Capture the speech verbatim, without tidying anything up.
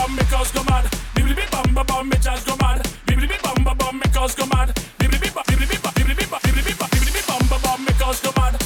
bum, make us go mad. Bibbidi bip bum, bum, bum, make us go mad. Bibbidi bip bum, bum, bum, make us go mad. Bibbidi bip bum, bibbidi bip bum, bibbidi bip bum, bibbidi bip bum, bibbidi bip bum, bum, bum, make us go mad.